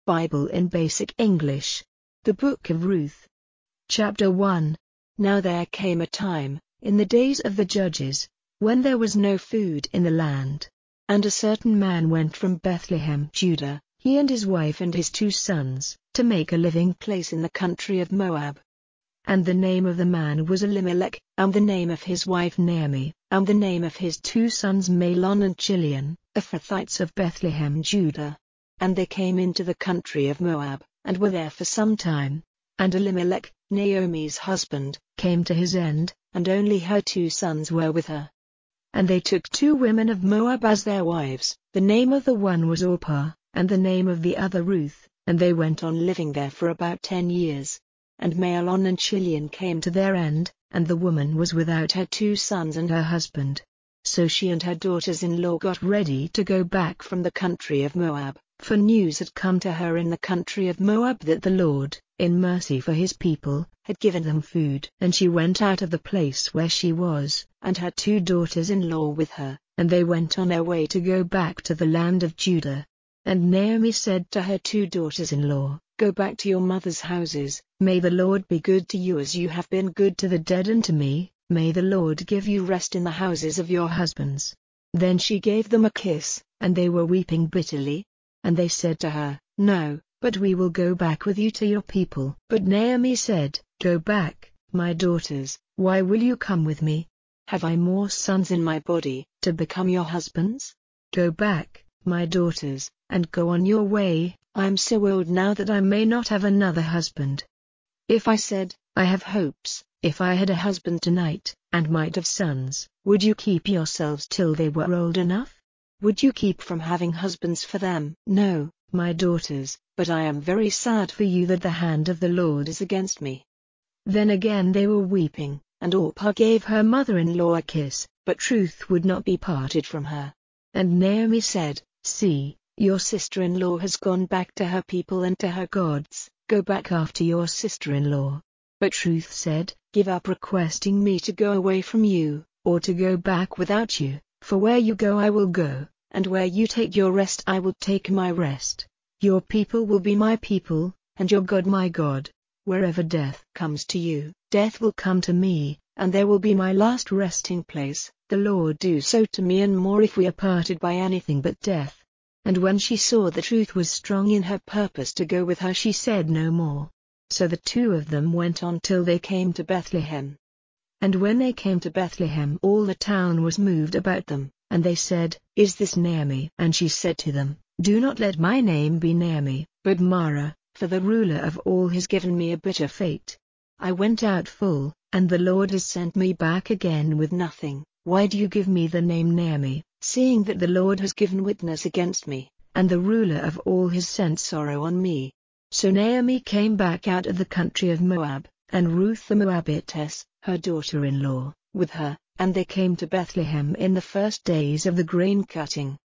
Bible in Basic English. The Book of Ruth. Chapter 1. Now there came a time, in the days of the judges, when there was no food in the land. And a certain man went from Bethlehem, Judah, he and his wife and his 2 sons, to make a living place in the country of Moab. And the name of the man was Elimelech, and the name of his wife Naomi, and the name of his 2 sons Mahlon and Chilion, Ephrathites of Bethlehem, Judah. And they came into the country of Moab, and were there for some time. And Elimelech, Naomi's husband, came to his end, and only her 2 sons were with her. And they took 2 women of Moab as their wives, the name of the one was Orpah, and the name of the other Ruth, and they went on living there for about 10 years. And Mahlon and Chilion came to their end, and the woman was without her 2 sons and her husband. So she and her daughters-in-law got ready to go back from the country of Moab, for news had come to her in the country of Moab that the Lord, in mercy for his people, had given them food. And she went out of the place where she was, and her 2 daughters-in-law with her, and they went on their way to go back to the land of Judah. And Naomi said to her 2 daughters-in-law, "Go back to your mother's houses, may the Lord be good to you as you have been good to the dead and to me, may the Lord give you rest in the houses of your husbands." Then she gave them a kiss, and they were weeping bitterly. And they said to her, "No, but we will go back with you to your people." But Naomi said, "Go back, my daughters, why will you come with me? Have I more sons in my body, to become your husbands? Go back, my daughters, and go on your way, I am so old now that I may not have another husband. If I said, I have hopes, if I had a husband tonight, and might have sons, would you keep yourselves till they were old enough? Would you keep from having husbands for them? No, my daughters, but I am very sad for you that the hand of the Lord is against me." Then again they were weeping, and Orpah gave her mother-in-law a kiss, but Ruth would not be parted from her. And Naomi said, "See, your sister-in-law has gone back to her people and to her gods, go back after your sister-in-law." But Ruth said, "Give up requesting me to go away from you, or to go back without you, for where you go I will go, and where you take your rest I will take my rest. Your people will be my people, and your God my God. Wherever death comes to you, death will come to me, and there will be my last resting place. The Lord do so to me and more if we are parted by anything but death." And when she saw that Ruth was strong in her purpose to go with her, she said no more. So the 2 of them went on till they came to Bethlehem. And when they came to Bethlehem, all the town was moved about them, and they said, "Is this Naomi?" And she said to them, "Do not let my name be Naomi, but Mara, for the ruler of all has given me a bitter fate. I went out full, and the Lord has sent me back again with nothing. Why do you give me the name Naomi, seeing that the Lord has given witness against me, and the ruler of all has sent sorrow on me?" So Naomi came back out of the country of Moab, and Ruth the Moabitess, her daughter-in-law, with her, and they came to Bethlehem in the first days of the grain cutting.